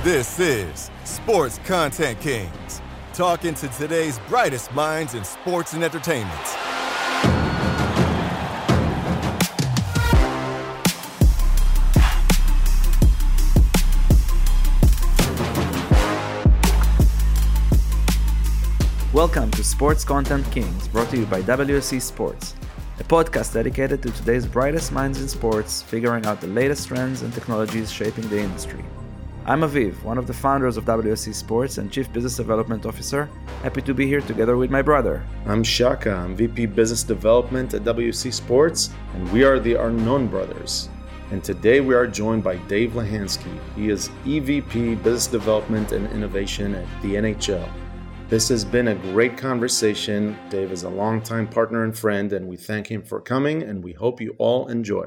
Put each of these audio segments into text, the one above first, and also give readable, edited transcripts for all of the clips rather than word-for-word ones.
This is Sports Content Kings, talking to today's brightest minds in sports and entertainment. Welcome to Sports Content Kings, brought to you by WSC Sports, a podcast dedicated to today's brightest minds in sports, figuring out the latest trends and technologies shaping the industry. I'm Aviv, one of the founders of WSC Sports and Chief Business Development Officer. Happy to be here together with my brother. I'm Shaka. I'm VP Business Development at WSC Sports, and we are the Arnon brothers. And today we are joined by Dave Lahansky. He is EVP Business Development and Innovation at the NHL. This has been a great conversation. Dave is a longtime partner and friend, and we thank him for coming, and we hope you all enjoy.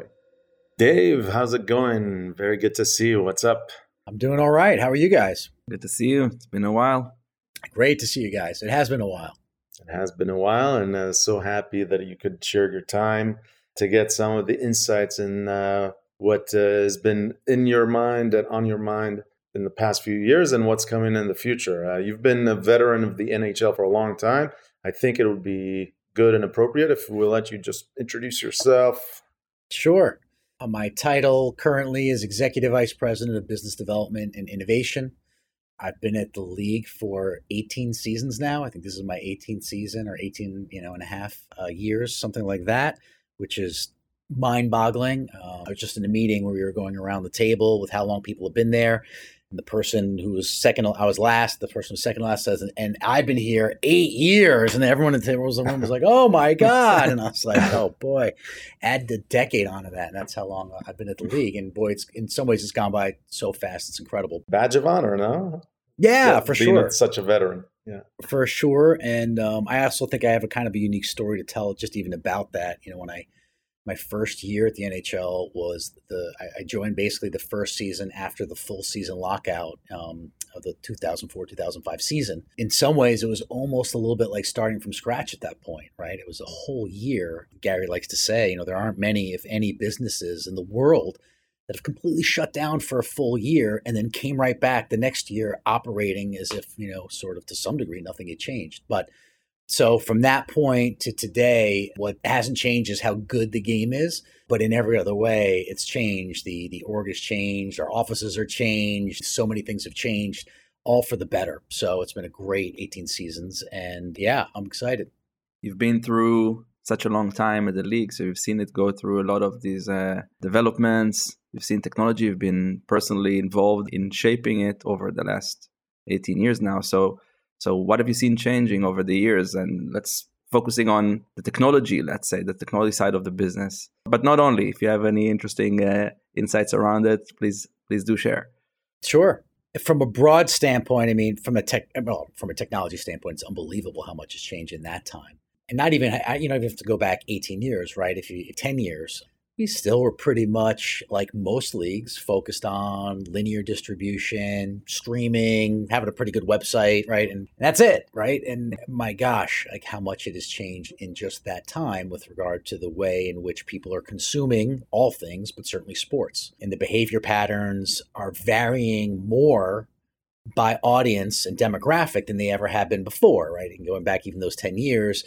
Dave, how's it going? Very good to see you. What's up? I'm doing all right. How are you guys? Good to see you. It's been a while. Great to see you guys. It has been a while. It has been a while, and so happy that you could share your time to get some of the insights in what has been in your mind and on your mind in the past few years and what's coming in the future. You've been a veteran of the NHL for a long time. I think it would be good and appropriate if we'll let you just introduce yourself. Sure. My title currently is Executive Vice President of Business Development and Innovation. I've been at the league for 18 seasons now. I think this is my 18th season or 18, and a half years, something like that, which is mind-boggling. I was just in a meeting where we were going around the table with how long people have been there. And the person who was second, I was last, the person who was second last says, and I've been here 8 years. And everyone in the room was like, oh my God. And I was like, oh boy, add the decade onto that. And that's how long I've been at the league. And boy, it's in some ways it's gone by so fast. It's incredible. Badge of honor, no? Yeah, for sure. Being such a veteran. Yeah, for sure. And I also think I have a kind of a unique story to tell just even about that. When my first year at the NHL was I joined basically the first season after the full season lockout of the 2004-2005 season. In some ways, it was almost a little bit like starting from scratch at that point, right? It was a whole year. Gary likes to say, there aren't many, if any, businesses in the world that have completely shut down for a full year and then came right back the next year operating as if, sort of to some degree, nothing had changed. But so from that point to today, what hasn't changed is how good the game is. But in every other way, it's changed. The org has changed. Our offices are changed. So many things have changed, all for the better. So it's been a great 18 seasons. And yeah, I'm excited. You've been through such a long time at the league, so you've seen it go through a lot of these developments. You've seen technology. You've been personally involved in shaping it over the last 18 years now. So what have you seen changing over the years? And let's focusing on the technology, let's say, the technology side of the business. But not only. If you have any interesting insights around it, please do share. Sure. From a broad standpoint, from a technology standpoint, it's unbelievable how much has changed in that time. And not even, you have to go back 18 years, right? 10 years. We still were pretty much, like most leagues, focused on linear distribution, streaming, having a pretty good website, right? And that's it, right? And my gosh, like how much it has changed in just that time with regard to the way in which people are consuming all things, but certainly sports. And the behavior patterns are varying more by audience and demographic than they ever have been before, right? And going back even those 10 years,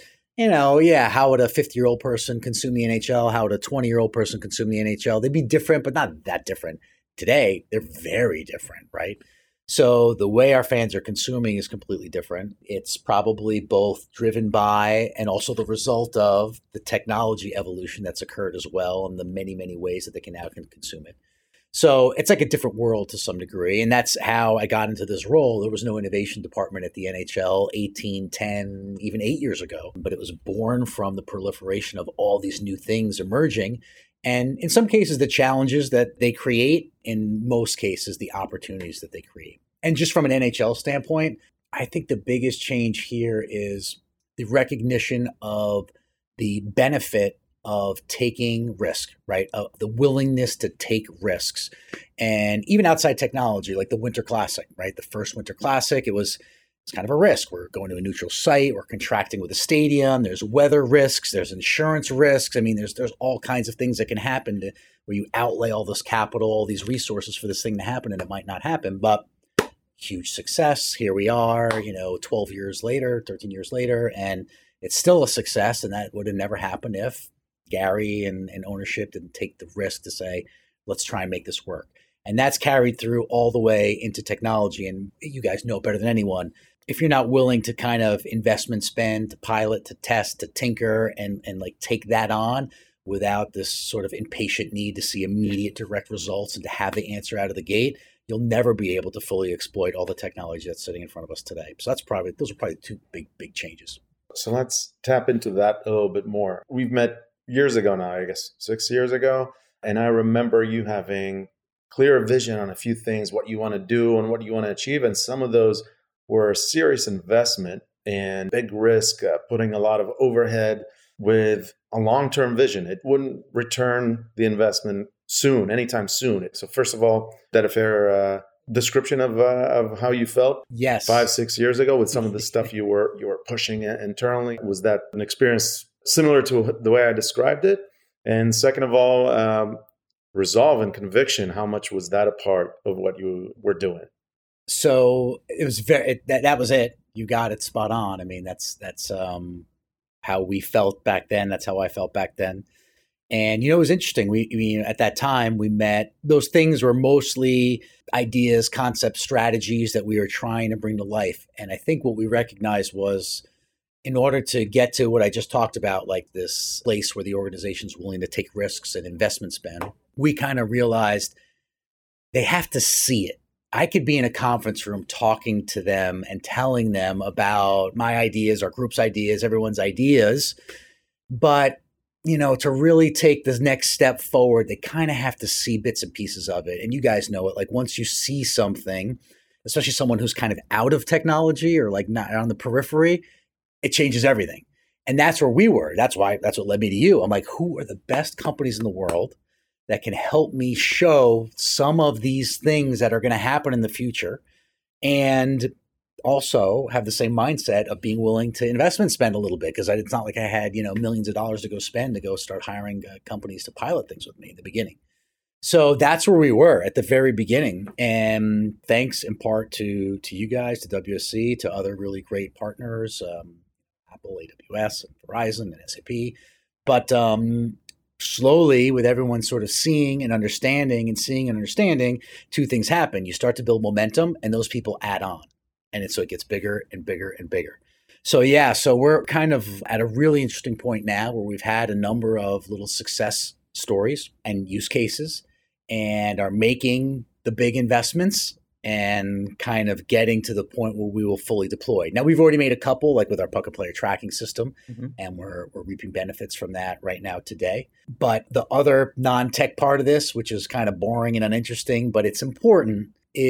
how would a 50-year-old person consume the NHL? How would a 20-year-old person consume the NHL? They'd be different, but not that different. Today, they're very different, right? So the way our fans are consuming is completely different. It's probably both driven by and also the result of the technology evolution that's occurred as well and the many, many ways that they can now consume it. So it's like a different world to some degree. And that's how I got into this role. There was no innovation department at the NHL 18, 10, even 8 years ago. But it was born from the proliferation of all these new things emerging. And in some cases, the challenges that they create, in most cases, the opportunities that they create. And just from an NHL standpoint, I think the biggest change here is the recognition of the benefit of taking risk, right? Of the willingness to take risks. And even outside technology, like the Winter Classic, right? The first Winter Classic, it's kind of a risk. We're going to a neutral site. We're contracting with a stadium. There's weather risks. There's insurance risks. There's all kinds of things that can happen where you outlay all this capital, all these resources for this thing to happen, and it might not happen. But huge success. Here we are, 12 years later, 13 years later, and it's still a success. And that would have never happened if Gary and ownership didn't take the risk to say, let's try and make this work. And that's carried through all the way into technology. And you guys know better than anyone, if you're not willing to kind of investment spend, to pilot, to test, to tinker, and like take that on without this sort of impatient need to see immediate direct results and to have the answer out of the gate, you'll never be able to fully exploit all the technology that's sitting in front of us today. So those are probably two big changes. So let's tap into that a little bit more. We've met years ago now, I guess 6 years ago. And I remember you having clear vision on a few things, what you want to do and what you want to achieve. And some of those were a serious investment and big risk, putting a lot of overhead with a long-term vision. It wouldn't return the investment soon, anytime soon. So first of all, that a fair description of how you felt? Yes. 5-6 years ago with some of the stuff you were pushing internally. Was that an experience similar to the way I described it? And second of all, resolve and conviction. How much was that a part of what you were doing? So it was that was it. You got it spot on. I mean, that's how we felt back then. That's how I felt back then. And, it was interesting. We at that time we met, those things were mostly ideas, concepts, strategies that we were trying to bring to life. And I think what we recognized was, in order to get to what I just talked about, like this place where the organization's willing to take risks and investment spend, we kind of realized they have to see it. I could be in a conference room talking to them and telling them about my ideas, our group's ideas, everyone's ideas. But, to really take this next step forward, they kind of have to see bits and pieces of it. And you guys know it. Like once you see something, especially someone who's kind of out of technology or like not on the periphery, it changes everything. And that's where we were. That's what led me to you. I'm like, who are the best companies in the world that can help me show some of these things that are going to happen in the future, and also have the same mindset of being willing to investment spend a little bit? Because it's not like I had, millions of dollars to go spend to go start hiring companies to pilot things with me in the beginning. So that's where we were at the very beginning. And thanks in part to you guys, to WSC, to other really great partners, Apple, AWS, and Verizon, and SAP. But slowly, with everyone sort of seeing and understanding, two things happen. You start to build momentum, and those people add on. And so it gets bigger and bigger and bigger. So we're kind of at a really interesting point now where we've had a number of little success stories and use cases and are making the big investments and kind of getting to the point where we will fully deploy. Now, we've already made a couple, like with our Puck Player tracking system, and we're reaping benefits from that right now today. But the other non-tech part of this, which is kind of boring and uninteresting, but it's important,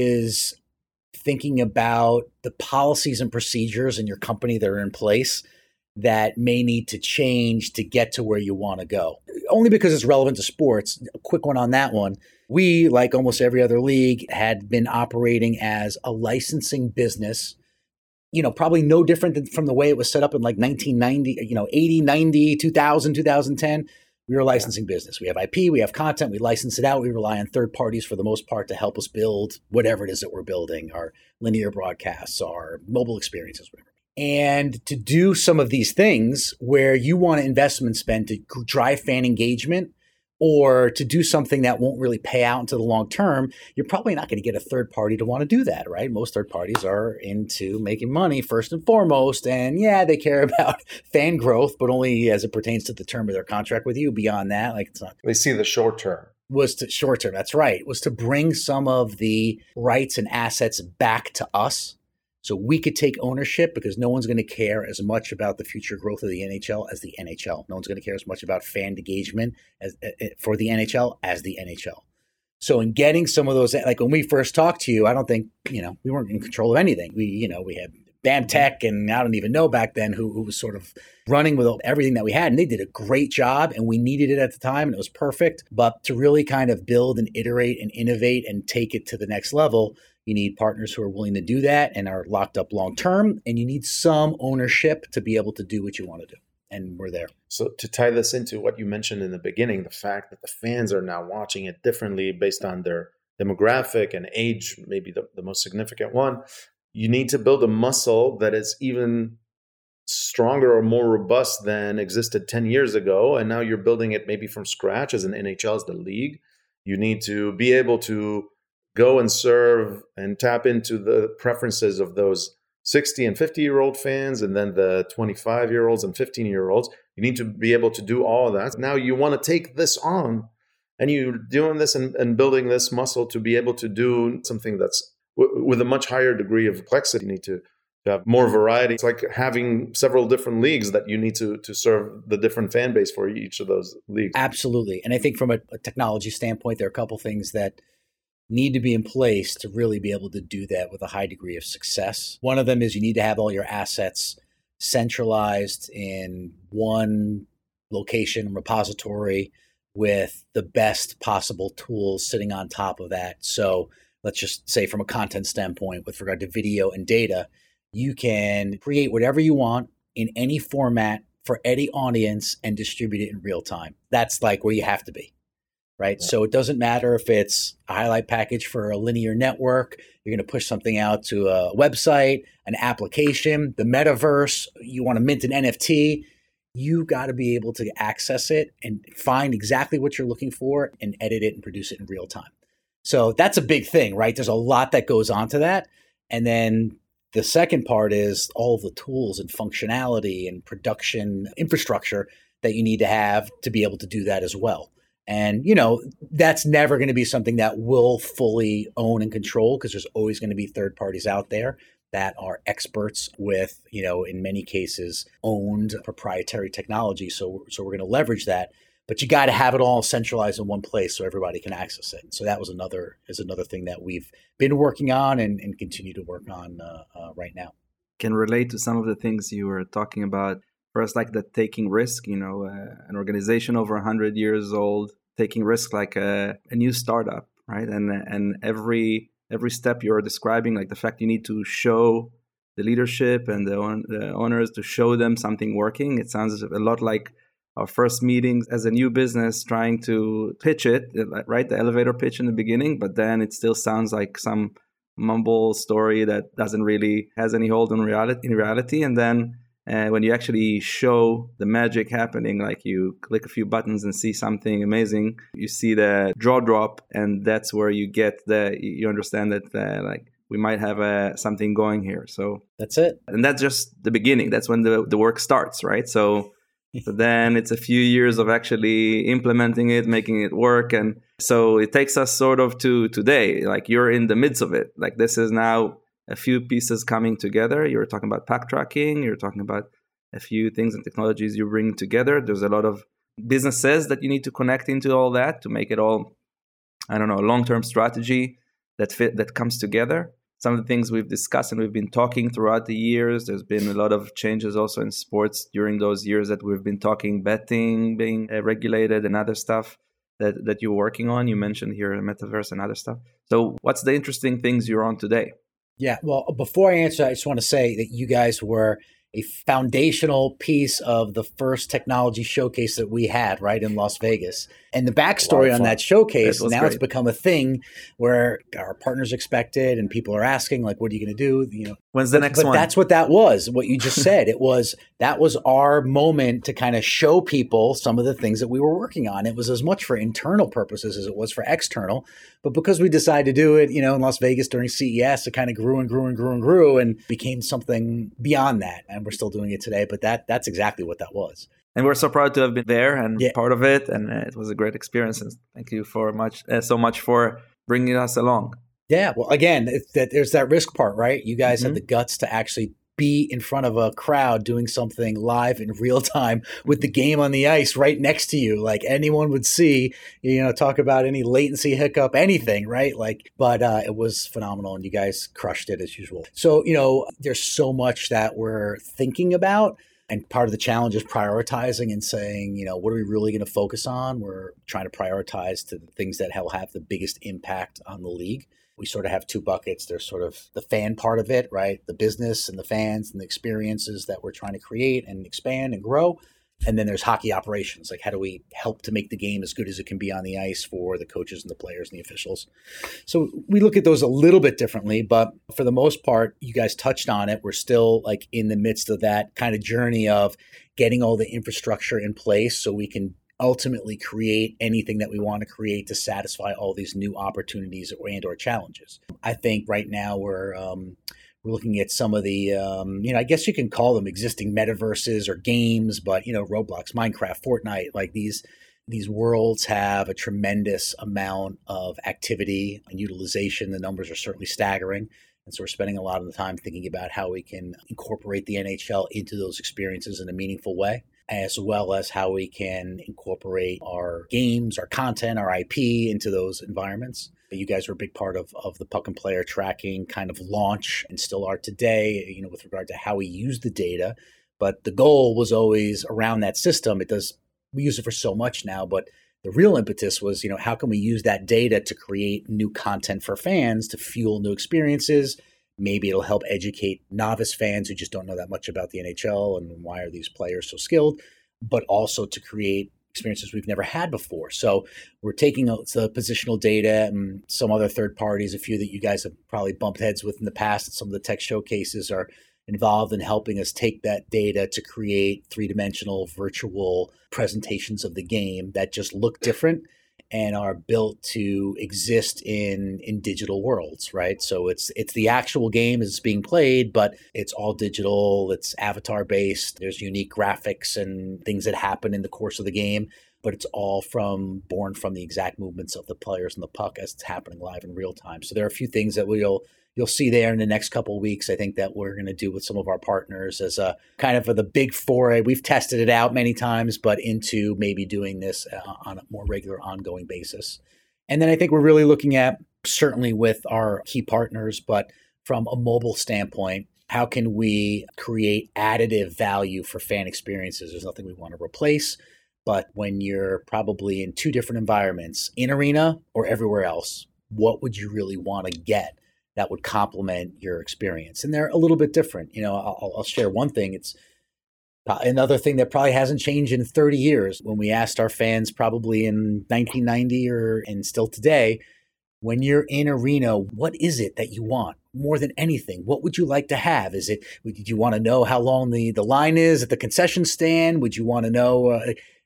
is thinking about the policies and procedures in your company that are in place that may need to change to get to where you want to go. Only because it's relevant to sports. A quick one on that one. We, like almost every other league, had been operating as a licensing business, probably no different than from the way it was set up in like 1990, 80, 90, 2000, 2010. We were a licensing business. We have IP, we have content, we license it out. We rely on third parties for the most part to help us build whatever it is that we're building, our linear broadcasts, our mobile experiences, whatever. And to do some of these things where you want investment spend to drive fan engagement or to do something that won't really pay out into the long term, you're probably not going to get a third party to want to do that, right? Most third parties are into making money first and foremost. And yeah, they care about fan growth, but only as it pertains to the term of their contract with you. Beyond that, it's not. They see the short term. Short term, that's right. Was to bring some of the rights and assets back to us so we could take ownership, because no one's going to care as much about the future growth of the NHL as the NHL. No one's going to care as much about fan engagement for the NHL as the NHL. So in getting some of those, like when we first talked to you, I don't think, we weren't in control of anything. We had BAMTech, and I don't even know back then who was sort of running with everything that we had. And they did a great job, and we needed it at the time, and it was perfect. But to really kind of build and iterate and innovate and take it to the next level, you need partners who are willing to do that and are locked up long term, and you need some ownership to be able to do what you want to do. And we're there. So to tie this into what you mentioned in the beginning, the fact that the fans are now watching it differently based on their demographic and age, maybe the most significant one. You need to build a muscle that is even stronger or more robust than existed 10 years ago. And now you're building it maybe from scratch as an NHL, as the league. You need to be able to go and serve and tap into the preferences of those 60 and 50-year-old fans, and then the 25-year-olds and 15-year-olds. You need to be able to do all of that. Now you want to take this on, and you're doing this and building this muscle to be able to do something that's with a much higher degree of complexity. You need to have more variety. It's like having several different leagues that you need to serve the different fan base for each of those leagues. Absolutely. And I think from a technology standpoint, there are a couple things that need to be in place to really be able to do that with a high degree of success. One of them is you need to have all your assets centralized in one location, repository, with the best possible tools sitting on top of that. So let's just say from a content standpoint, with regard to video and data, you can create whatever you want in any format for any audience and distribute it in real time. That's like where you have to be. Right. Yeah. So it doesn't matter if it's a highlight package for a linear network, you're going to push something out to a website, an application, the metaverse, you want to mint an NFT, you got to be able to access it and find exactly what you're looking for and edit it and produce it in real time. So that's a big thing, right? There's a lot that goes on to that. And then the second part is all of the tools and functionality and production infrastructure that you need to have to be able to do that as well. And, that's never going to be something that we'll fully own and control, because there's always going to be third parties out there that are experts with, in many cases, owned proprietary technology. So we're going to leverage that. But you got to have it all centralized in one place so everybody can access it. So that was another thing that we've been working on and continue to work on right now. Can relate to some of the things you were talking about. First, like the taking risk, an organization over 100 years old, taking risk like a new startup, right? And every step you're describing, like the fact you need to show the leadership and the owners to show them something working. It sounds a lot like our first meetings as a new business trying to pitch it, right? The elevator pitch in the beginning, but then it still sounds like some mumble story that doesn't really has any hold in reality. And then when you actually show the magic happening, like you click a few buttons and see something amazing, you see the jaw drop, and that's where you understand that like we might have something going here. So that's it. And that's just the beginning. That's when the work starts, right? So then it's a few years of actually implementing it, making it work. And so it takes us sort of to today, like you're in the midst of it. Like this is now a few pieces coming together. You're talking about pack tracking. You're talking about a few things and technologies you bring together. There's a lot of businesses that you need to connect into all that to make it all, a long-term strategy that comes together. Some of the things we've discussed and we've been talking throughout the years. There's been a lot of changes also in sports during those years that we've been talking, betting being regulated and other stuff that you're working on. You mentioned here metaverse and other stuff. So what's the interesting things you're on today? Yeah, well, before I answer, I just want to say that you guys were a foundational piece of the first technology showcase that we had right in Las Vegas. And the backstory on that showcase, now it's become a thing where our partners expect it and people are asking, like, what are you going to do? When's the next one? But that's what that was, what you just said. That was our moment to kind of show people some of the things that we were working on. It was as much for internal purposes as it was for external. But because we decided to do it, in Las Vegas during CES, it kind of grew and grew and grew and grew and became something beyond that. And we're still doing it today. But that's exactly what that was. And we're so proud to have been there and part of it. And it was a great experience. And thank you so much for bringing us along. Yeah. Well, again, there's that risk part, right? You guys had the guts to actually be in front of a crowd doing something live in real time with the game on the ice right next to you. Like anyone would see, talk about any latency hiccup, anything, right? But it was phenomenal and you guys crushed it as usual. So, there's so much that we're thinking about. And part of the challenge is prioritizing and saying, what are we really going to focus on? We're trying to prioritize to the things that will have the biggest impact on the league. We sort of have two buckets. There's sort of the fan part of it, right? The business and the fans and the experiences that we're trying to create and expand and grow. And then there's hockey operations. Like, how do we help to make the game as good as it can be on the ice for the coaches and the players and the officials? So we look at those a little bit differently, but for the most part, you guys touched on it. We're still like in the midst of that kind of journey of getting all the infrastructure in place so we can ultimately create anything that we want to create to satisfy all these new opportunities or challenges. I think right now we're looking at some of the, I guess you can call them existing metaverses or games, but, Roblox, Minecraft, Fortnite, like these worlds have a tremendous amount of activity and utilization. The numbers are certainly staggering. And so we're spending a lot of the time thinking about how we can incorporate the NHL into those experiences in a meaningful way, as well as how we can incorporate our games, our content, our IP into those environments. You guys were a big part of the Puck and Player tracking kind of launch and still are today, with regard to how we use the data. But the goal was always around that system. We use it for so much now, but the real impetus was, how can we use that data to create new content for fans to fuel new experiences? Maybe it'll help educate novice fans who just don't know that much about the NHL and why are these players so skilled, but also to create experiences we've never had before. So we're taking the positional data and some other third parties, a few that you guys have probably bumped heads with in the past, and some of the tech showcases are involved in helping us take that data to create three-dimensional virtual presentations of the game that just look different and are built to exist in digital worlds, right? So it's the actual game as it's being played, but it's all digital, it's avatar-based, there's unique graphics and things that happen in the course of the game, but it's all born from the exact movements of the players and the puck as it's happening live in real time. So there are a few things that you'll see there in the next couple of weeks, I think, that we're going to do with some of our partners as a kind of the big foray. We've tested it out many times, but into maybe doing this on a more regular, ongoing basis. And then I think we're really looking at, certainly with our key partners, but from a mobile standpoint, how can we create additive value for fan experiences? There's nothing we want to replace, but when you're probably in two different environments, in arena or everywhere else, what would you really want to get that would complement your experience? And they're a little bit different. I'll share one thing. It's another thing that probably hasn't changed in 30 years. When we asked our fans probably in 1990 and still today, when you're in arena, what is it that you want more than anything? What would you like to have? Would you want to know how long the line is at the concession stand? Would you want to know?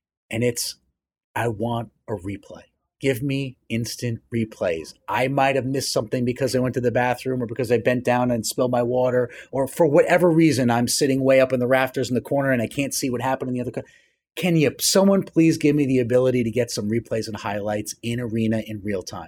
I want a replay. Give me instant replays. I might have missed something because I went to the bathroom or because I bent down and spilled my water, or for whatever reason, I'm sitting way up in the rafters in the corner and I can't see what happened in the other. Can someone please give me the ability to get some replays and highlights in arena in real time?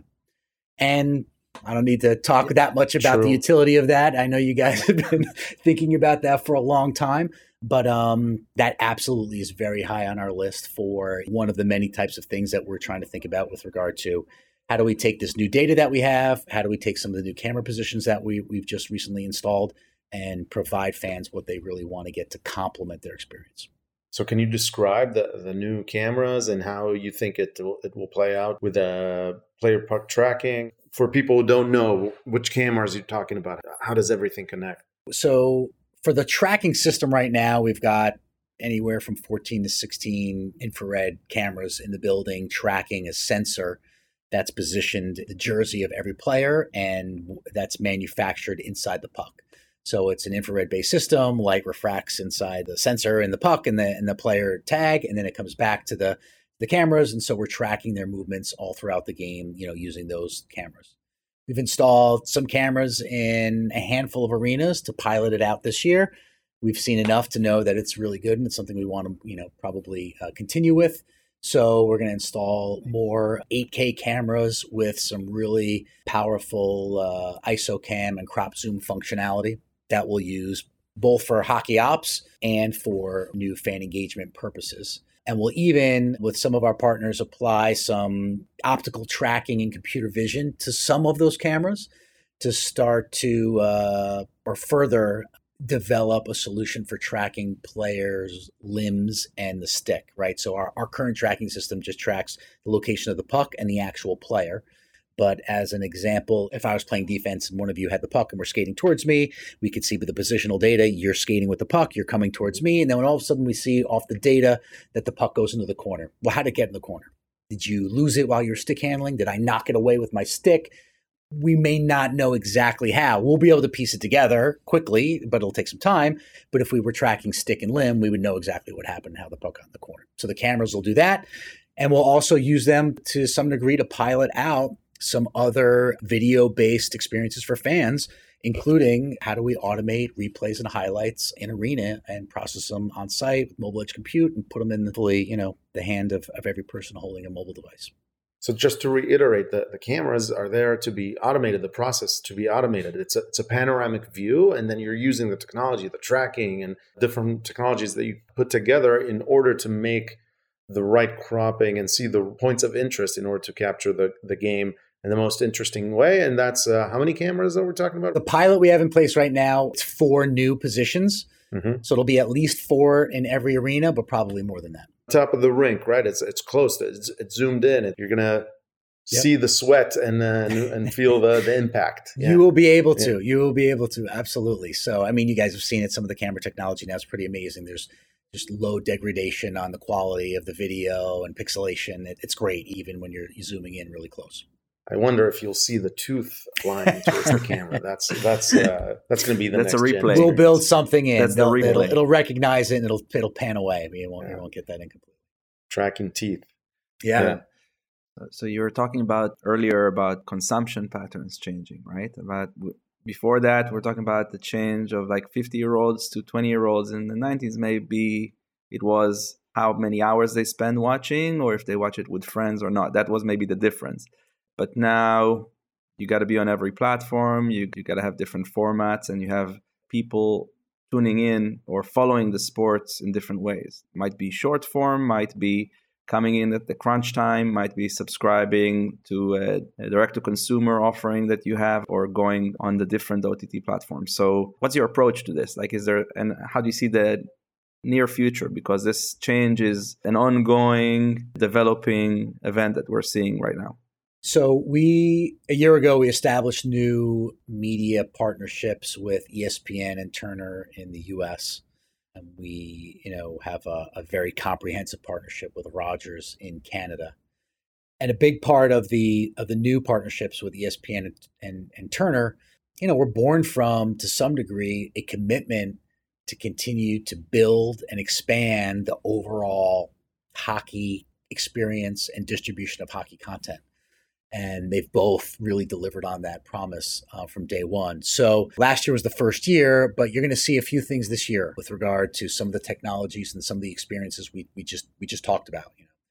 And I don't need to talk that much about the utility of that. I know you guys have been thinking about that for a long time. But that absolutely is very high on our list for one of the many types of things that we're trying to think about with regard to how do we take this new data that we have, how do we take some of the new camera positions that we've just recently installed and provide fans what they really want to get to complement their experience. So can you describe the new cameras and how you think it will play out with player puck tracking? For people who don't know, which cameras you're talking about, how does everything connect? So for the tracking system right now, we've got anywhere from 14 to 16 infrared cameras in the building tracking a sensor that's positioned the jersey of every player and that's manufactured inside the puck. So it's an infrared-based system. Light refracts inside the sensor in the puck and the player tag, and then it comes back to the cameras. And so we're tracking their movements all throughout the game, using those cameras. We've installed some cameras in a handful of arenas to pilot it out this year. We've seen enough to know that it's really good and it's something we want to, probably continue with. So we're going to install more 8K cameras with some really powerful ISO cam and crop zoom functionality that we'll use both for hockey ops and for new fan engagement purposes. And we'll even, with some of our partners, apply some optical tracking and computer vision to some of those cameras to start to or further develop a solution for tracking players' limbs and the stick, right? So our current tracking system just tracks the location of the puck and the actual player. But as an example, if I was playing defense and one of you had the puck and were skating towards me, we could see with the positional data, you're skating with the puck, you're coming towards me. And then when all of a sudden we see off the data that the puck goes into the corner. Well, how did it get in the corner? Did you lose it while you were stick handling? Did I knock it away with my stick? We may not know exactly how. We'll be able to piece it together quickly, but it'll take some time. But if we were tracking stick and limb, we would know exactly what happened and how the puck got in the corner. So the cameras will do that. And we'll also use them to some degree to pilot out some other video-based experiences for fans, including how do we automate replays and highlights in arena and process them on site with mobile edge compute and put them in the hand of every person holding a mobile device. So just to reiterate, the cameras are there to be automated, the process to be automated. It's a panoramic view, and then you're using the technology, the tracking, and different technologies that you put together in order to make the right cropping and see the points of interest in order to capture the game in the most interesting way. And that's how many cameras that we're talking about? The pilot we have in place right now, it's 4 new positions. Mm-hmm. So it'll be at least 4 in every arena, but probably more than that. Top of the rink, right? It's close. It's zoomed in. You're going to see the sweat and feel the impact. Yeah. You will be able to. You will be able to. Absolutely. So, I mean, you guys have seen it. Some of the camera technology now is pretty amazing. There's just low degradation on the quality of the video and pixelation. It's great, even when you're zooming in really close. I wonder if you'll see the tooth flying towards the camera. That's going to be the next a replay. We'll build something in. That's the replay. It'll recognize it and it'll pan away. I mean, you won't get that incomplete. Tracking teeth. Yeah. So you were talking about earlier about consumption patterns changing, right? Before that, we're talking about the change of like 50-year-olds to 20-year-olds. In the 90s, maybe it was how many hours they spend watching, or if they watch it with friends or not. That was maybe the difference. But now you got to be on every platform. You got to have different formats, and you have people tuning in or following the sports in different ways. Might be short form, might be coming in at the crunch time, might be subscribing to a direct-to-consumer offering that you have, or going on the different OTT platforms. So what's your approach to this? And how do you see the near future? Because this change is an ongoing, developing event that we're seeing right now. So a year ago, we established new media partnerships with ESPN and Turner in the U.S. And we, have a very comprehensive partnership with Rogers in Canada. And a big part of the new partnerships with ESPN and Turner, were born from, to some degree, a commitment to continue to build and expand the overall hockey experience and distribution of hockey content. And they've both really delivered on that promise from day one. So last year was the first year, but you're going to see a few things this year with regard to some of the technologies and some of the experiences we just talked about.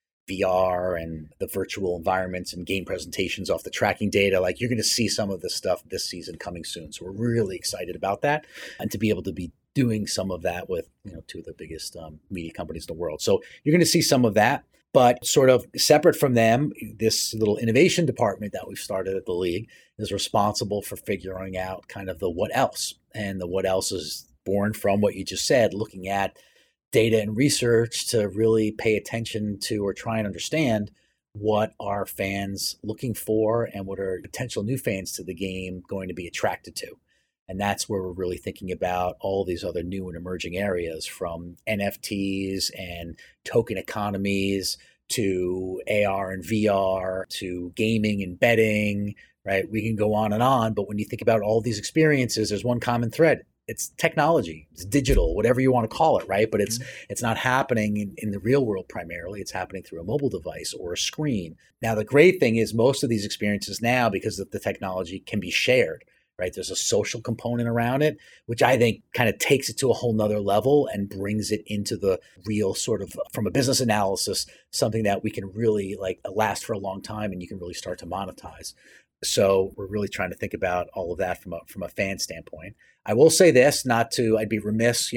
VR and the virtual environments and game presentations off the tracking data. Like, you're going to see some of this stuff this season coming soon. So we're really excited about that, and to be able to be doing some of that with 2 of the biggest media companies in the world. So you're going to see some of that. But sort of separate from them, this little innovation department that we've started at the league is responsible for figuring out kind of the what else. And the what else is born from what you just said, looking at data and research to really pay attention to or try and understand what are fans looking for and what are potential new fans to the game going to be attracted to. And that's where we're really thinking about all these other new and emerging areas, from NFTs and token economies to AR and VR to gaming and betting, right? We can go on, but when you think about all these experiences, there's one common thread. It's technology, it's digital, whatever you want to call it, right? But it's not happening in the real world primarily. It's happening through a mobile device or a screen. Now, the great thing is most of these experiences now, because of the technology, can be shared. Right? There's a social component around it, which I think kind of takes it to a whole nother level and brings it into the real sort of, from a business analysis, something that we can really last for a long time and you can really start to monetize. So we're really trying to think about all of that from a fan standpoint. I will say this, I'd be remiss,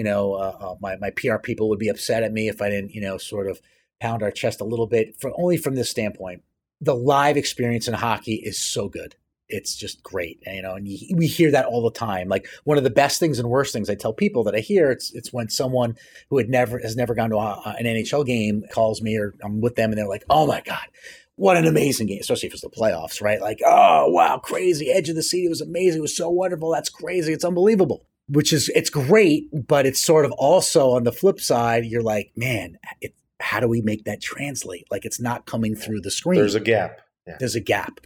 my PR people would be upset at me if I didn't, sort of pound our chest a little bit, only from this standpoint. The live experience in hockey is so good. It's just great, and we hear that all the time. Like, one of the best things and worst things I tell people that I hear, it's when someone who has never gone to an NHL game calls me, or I'm with them, and they're like, "Oh my God, what an amazing game, especially if it's the playoffs, right? Like, oh, wow, crazy. Edge of the seat. It was amazing. It was so wonderful. That's crazy. It's unbelievable, it's great. But it's sort of also on the flip side, you're like, man, how do we make that translate? Like, it's not coming through the screen. There's a gap. Yeah. There's a gap.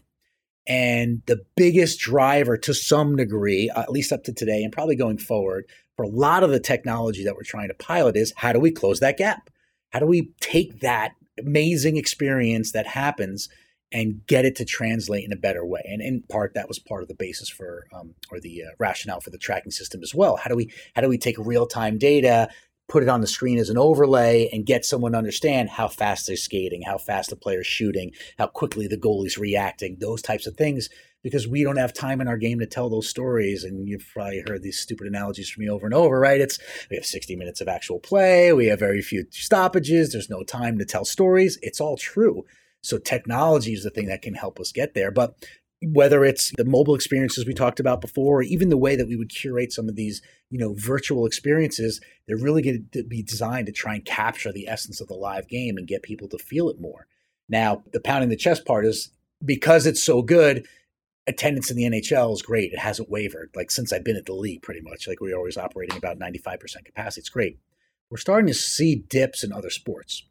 And the biggest driver to some degree, at least up to today and probably going forward, for a lot of the technology that we're trying to pilot is how do we close that gap? How do we take that amazing experience that happens and get it to translate in a better way? And in part, that was part of the basis for, or the rationale for the tracking system as well. How do we take real-time data, put it on the screen as an overlay, and get someone to understand how fast they're skating, how fast the player's shooting, how quickly the goalie's reacting, those types of things, because we don't have time in our game to tell those stories. And you've probably heard these stupid analogies from me over and over, right? We have 60 minutes of actual play. We have very few stoppages. There's no time to tell stories. It's all true. So technology is the thing that can help us get there. But whether it's the mobile experiences we talked about before, or even the way that we would curate some of these, virtual experiences, they're really going to be designed to try and capture the essence of the live game and get people to feel it more. Now, the pounding the chest part is because it's so good, attendance in the NHL is great. It hasn't wavered. Like since I've been at the league, pretty much, like we're always operating about 95% capacity. It's great. We're starting to see dips in other sports,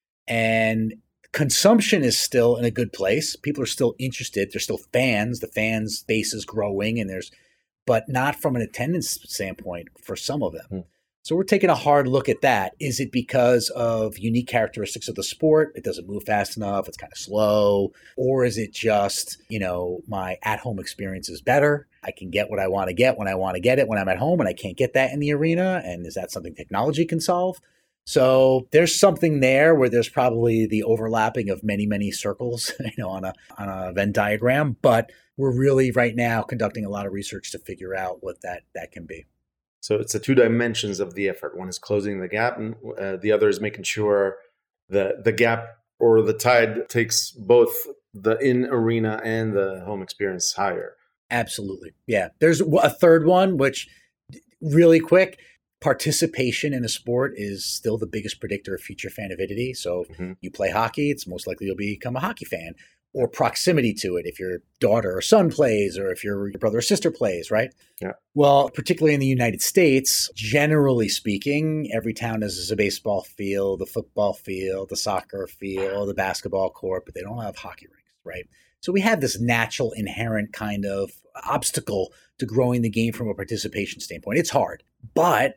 and consumption is still in a good place. People are still interested. There's still fans. The fans base is growing, but not from an attendance standpoint for some of them. So we're taking a hard look at that. Is it because of unique characteristics of the sport? It doesn't move fast enough. It's kind of slow. Or is it just, my at-home experience is better? I can get what I want to get when I want to get it when I'm at home, and I can't get that in the arena. And is that something technology can solve? So there's something there where there's probably the overlapping of many, many circles, on a Venn diagram. But we're really right now conducting a lot of research to figure out what that can be. So it's the two dimensions of the effort. One is closing the gap, and the other is making sure that the gap or the tide takes both the in-arena and the home experience higher. Absolutely. Yeah. There's a third one, which really quick, participation in a sport is still the biggest predictor of future fan avidity. So you play hockey, it's most likely you'll become a hockey fan, or proximity to it. If your daughter or son plays, or if your brother or sister plays, right? Yeah. Well, particularly in the United States, generally speaking, every town has a baseball field, a football field, a soccer field, a basketball court, but they don't have hockey rinks, right? So we have this natural, inherent kind of obstacle to growing the game from a participation standpoint. It's hard, but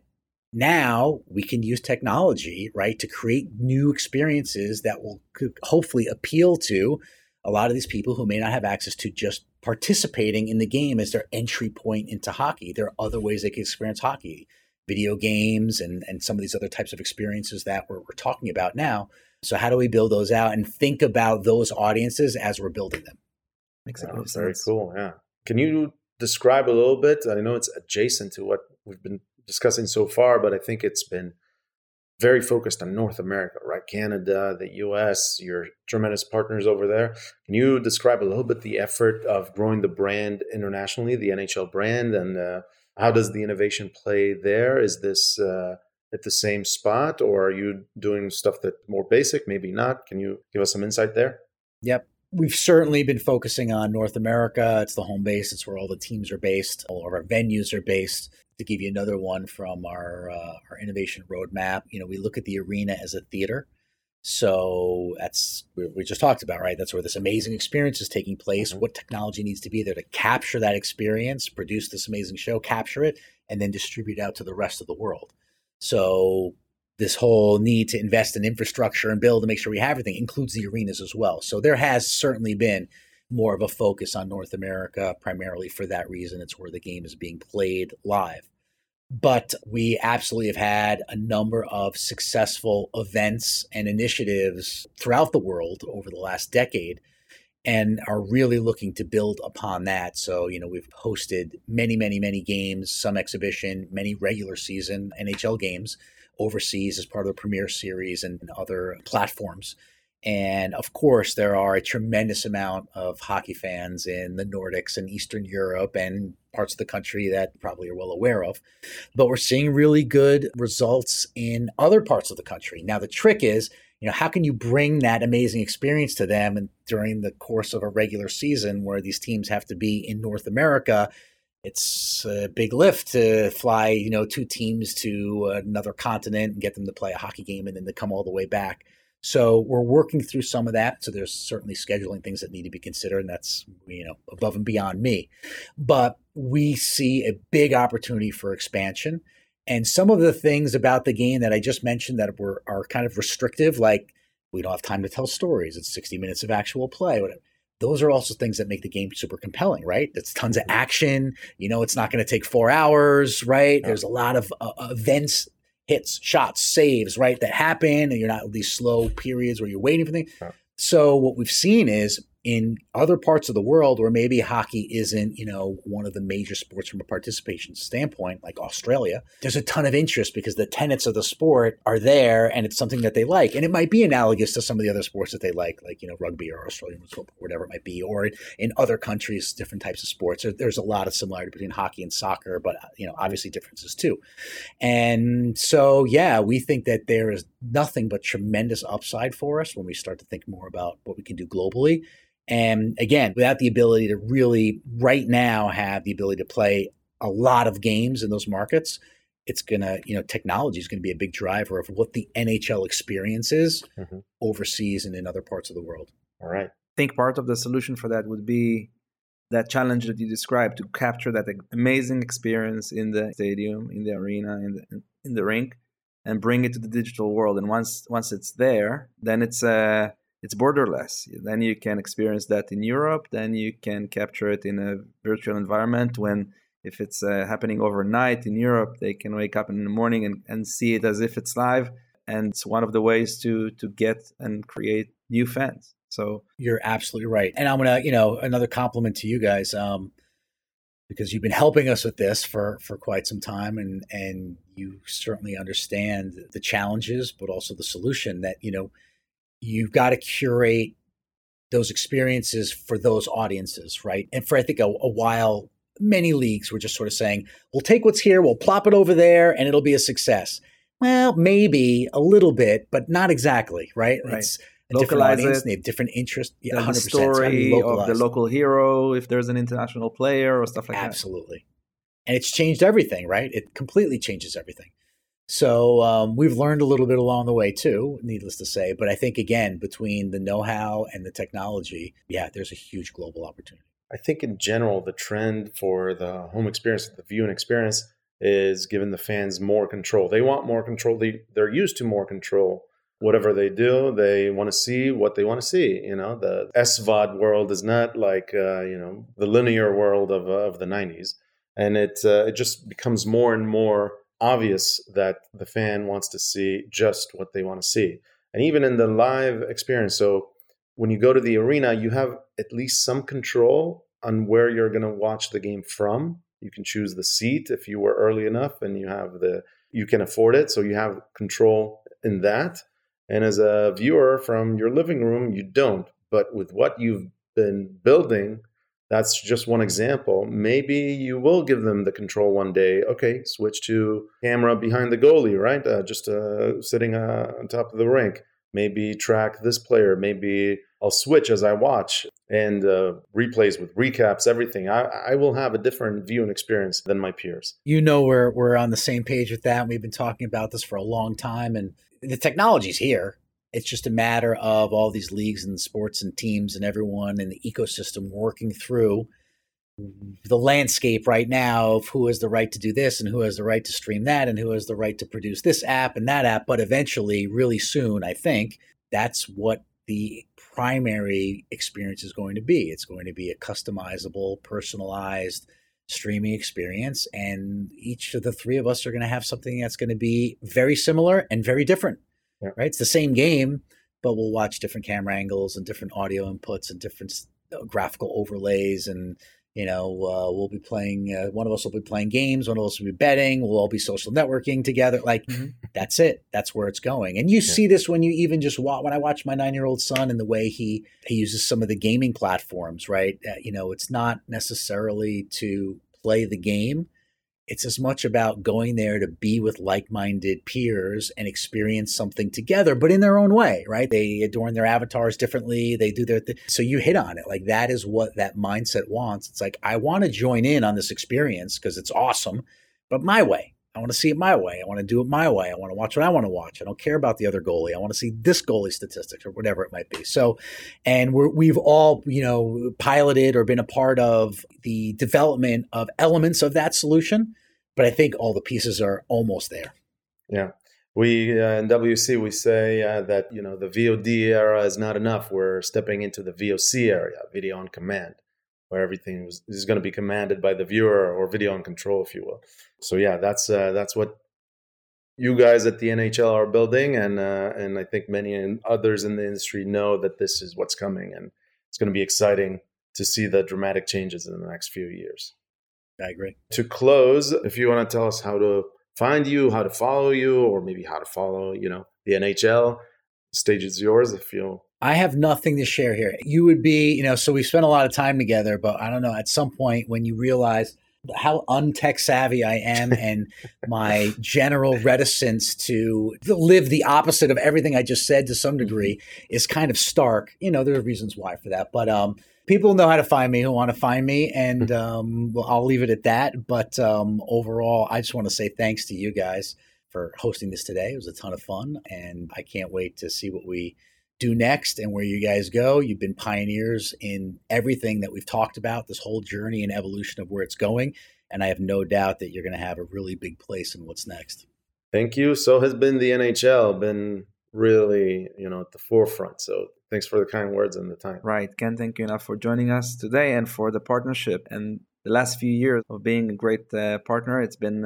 now we can use technology, right, to create new experiences that will hopefully appeal to a lot of these people who may not have access to just participating in the game as their entry point into hockey. There are other ways they can experience hockey, video games, and some of these other types of experiences that we're talking about now. So how do we build those out and think about those audiences as we're building them? Makes sense. Very cool. Yeah. Can you describe a little bit? I know it's adjacent to what we've been discussing so far, but I think it's been very focused on North America, right? Canada, the US, your tremendous partners over there. Can you describe a little bit the effort of growing the brand internationally, the NHL brand, and how does the innovation play there? Is this at the same spot, or are you doing stuff that's more basic, maybe not? Can you give us some insight there? Yep. We've certainly been focusing on North America. It's the home base. It's where all the teams are based. All of our venues are based. To give you another one from our innovation roadmap, we look at the arena as a theater. So that's we just talked about, right? That's where this amazing experience is taking place. What technology needs to be there to capture that experience, produce this amazing show, capture it, and then distribute it out to the rest of the world. So this whole need to invest in infrastructure and build to make sure we have everything includes the arenas as well. So there has certainly been more of a focus on North America, primarily for that reason. It's where the game is being played live. But we absolutely have had a number of successful events and initiatives throughout the world over the last decade and are really looking to build upon that. So, we've hosted many, many, many games, some exhibition, many regular season NHL games overseas as part of the Premier Series and other platforms. And of course, there are a tremendous amount of hockey fans in the Nordics and Eastern Europe and parts of the country that probably are well aware of. But we're seeing really good results in other parts of the country. Now, the trick is, how can you bring that amazing experience to them and during the course of a regular season where these teams have to be in North America? It's a big lift to fly, 2 teams to another continent and get them to play a hockey game and then to come all the way back. So we're working through some of that. So there's certainly scheduling things that need to be considered, and that's, above and beyond me. But we see a big opportunity for expansion. And some of the things about the game that I just mentioned that are kind of restrictive, like we don't have time to tell stories. It's 60 minutes of actual play. Whatever. Those are also things that make the game super compelling, right? It's tons of action. It's not going to take 4 hours, right? There's a lot of events, hits, shots, saves, right, that happen, and you're not these slow periods where you're waiting for things. So what we've seen is in other parts of the world where maybe hockey isn't, one of the major sports from a participation standpoint, like Australia, there's a ton of interest because the tenets of the sport are there and it's something that they like. And it might be analogous to some of the other sports that they like rugby or Australian football, whatever it might be, or in other countries, different types of sports. There's a lot of similarity between hockey and soccer, but, obviously differences too. And so, we think that there is nothing but tremendous upside for us when we start to think more about what we can do globally. And again, without the ability to really right now have the ability to play a lot of games in those markets, it's going to, technology is going to be a big driver of what the NHL experience is overseas and in other parts of the world. All right. I think part of the solution for that would be that challenge that you described, to capture that amazing experience in the stadium, in the arena, in the rink, and bring it to the digital world. And once it's there, then it's borderless. Then you can experience that in Europe. Then you can capture it in a virtual environment. If it's happening overnight in Europe, they can wake up in the morning and see it as if it's live. And it's one of the ways to get and create new fans. So you're absolutely right. And I'm going to, another compliment to you guys, because you've been helping us with this for quite some time, and you certainly understand the challenges, but also the solution that, you've got to curate those experiences for those audiences, right? And for, I think, a while, many leagues were just sort of saying, we'll take what's here, we'll plop it over there, and it'll be a success. Well, maybe a little bit, but not exactly, right? It's a different audience, and they have different interests. Yeah, 100%. The story of the local hero, if there's an international player or stuff like that. Absolutely. And it's changed everything, right? It completely changes everything. So we've learned a little bit along the way too, needless to say. But I think, again, between the know-how and the technology, there's a huge global opportunity. I think in general, the trend for the home experience, the viewing experience, is giving the fans more control. They want more control. They're used to more control. Whatever they do, they want to see what they want to see. The SVOD world is not like, the linear world of the 90s. And it just becomes more and more obvious that the fan wants to see just what they want to see. And even in the live experience, so when you go to the arena, you have at least some control on where you're going to watch the game from. You can choose the seat if you were early enough and you can afford it. So you have control in that. And as a viewer from your living room, you don't. But with what you've been building, that's just one example. Maybe you will give them the control one day. Okay, switch to camera behind the goalie, right? Just sitting on top of the rink. Maybe track this player. Maybe I'll switch as I watch, and replays with recaps, everything. I will have a different viewing experience than my peers. We're on the same page with that. We've been talking about this for a long time, and the technology's here. It's just a matter of all these leagues and sports and teams and everyone in the ecosystem working through the landscape right now of who has the right to do this and who has the right to stream that and who has the right to produce this app and that app. But eventually, really soon, I think that's what the primary experience is going to be. It's going to be a customizable, personalized streaming experience. And each of the three of us are going to have something that's going to be very similar and very different. Yeah. Right? It's the same game, but we'll watch different camera angles and different audio inputs and different graphical overlays. And, we'll be playing, one of us will be playing games, one of us will be betting, we'll all be social networking together. Like, That's it. That's where it's going. And you see this when you even just when I watch my 9-year-old son and the way he uses some of the gaming platforms, right? It's not necessarily to play the game. It's as much about going there to be with like-minded peers and experience something together, but in their own way, right? They adorn their avatars differently. They do their thing. So you hit on it. Like, that is what that mindset wants. It's like, I want to join in on this experience because it's awesome, but my way. I want to see it my way. I want to do it my way. I want to watch what I want to watch. I don't care about the other goalie. I want to see this goalie statistics or whatever it might be. So, and we've all, piloted or been a part of the development of elements of that solution, but I think all the pieces are almost there. Yeah. We, in WC, we say that, the VOD era is not enough. We're stepping into the VOC area, video on command, where everything is going to be commanded by the viewer, or video on control, if you will. So yeah, that's what you guys at the NHL are building, and I think many others in the industry know that this is what's coming, and it's going to be exciting to see the dramatic changes in the next few years. I agree. To close, if you want to tell us how to find you, how to follow you, or maybe how to follow, the NHL, the stage is yours. I have nothing to share here. You would be, so we spent a lot of time together, but I don't know, at some point when you realize how untech savvy I am and my general reticence to live the opposite of everything I just said to some degree is kind of stark. There are reasons why for that, but people know how to find me who want to find me, and I'll leave it at that. But overall, I just want to say thanks to you guys for hosting this today. It was a ton of fun, and I can't wait to see what we do next and where you guys go. You've been pioneers in everything that we've talked about, this whole journey and evolution of where it's going. And I have no doubt that you're going to have a really big place in what's next. Thank you. So has been the NHL, been really, at the forefront. So thanks for the kind words and the time. Right. Can't thank you enough for joining us today and for the partnership and the last few years of being a great partner. It's been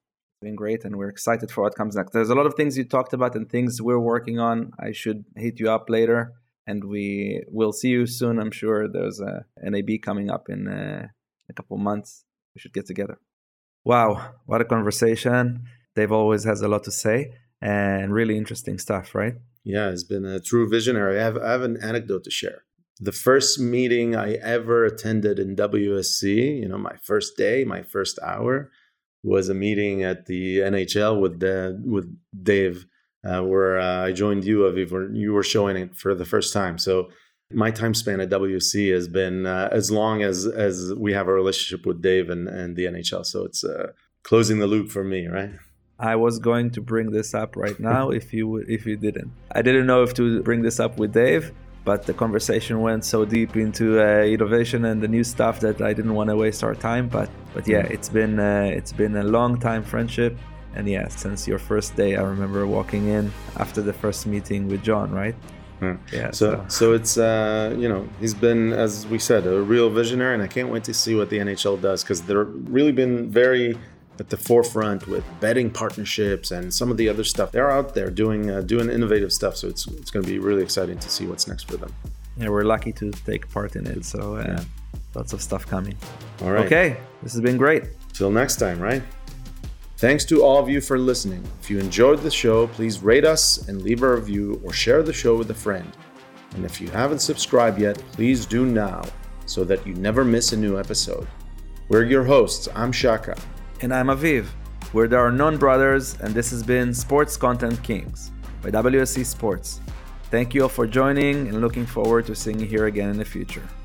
great, and we're excited for what comes next. There's a lot of things you talked about and things we're working on. I should hit you up later, and we will see you soon. I'm sure there's a NAB coming up in a couple months. We should get together. Wow, what a conversation. Dave always has a lot to say and really interesting stuff, right? Yeah, it's been a true visionary. I have an anecdote to share. The first meeting I ever attended in WSC, my first day, my first hour, was a meeting at the NHL with Dave, where I joined you, Aviv, where you were showing it for the first time. So my time span at WC has been as long as we have a relationship with Dave and the NHL. So it's closing the loop for me, right? I was going to bring this up right now if you didn't. I didn't know if to bring this up with Dave, but the conversation went so deep into innovation and the new stuff that I didn't want to waste our time. But yeah, it's been a long time friendship, and yeah, since your first day, I remember walking in after the first meeting with John, right? Yeah. So it's he's been, as we said, a real visionary, and I can't wait to see what the NHL does, because they're really been very at the forefront with betting partnerships and some of the other stuff. They're out there doing innovative stuff. So it's going to be really exciting to see what's next for them. Yeah, we're lucky to take part in it. So lots of stuff coming. All right. Okay, this has been great. Till next time, right? Thanks to all of you for listening. If you enjoyed the show, please rate us and leave a review or share the show with a friend. And if you haven't subscribed yet, please do now so that you never miss a new episode. We're your hosts. I'm Shaka. And I'm Aviv. We're the Arnon Brothers, and this has been Sports Content Kings by WSC Sports. Thank you all for joining, and looking forward to seeing you here again in the future.